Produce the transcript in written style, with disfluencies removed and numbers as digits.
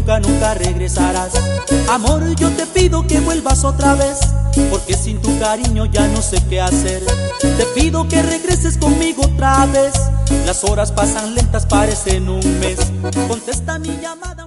nunca, nunca regresarás. Amor, yo te pido que vuelvas otra vez, porque sin tu cariño ya no sé qué hacer. Te pido que regreses conmigo otra vez. Las horas pasan lentas, parecen un mes. Contesta mi llamada.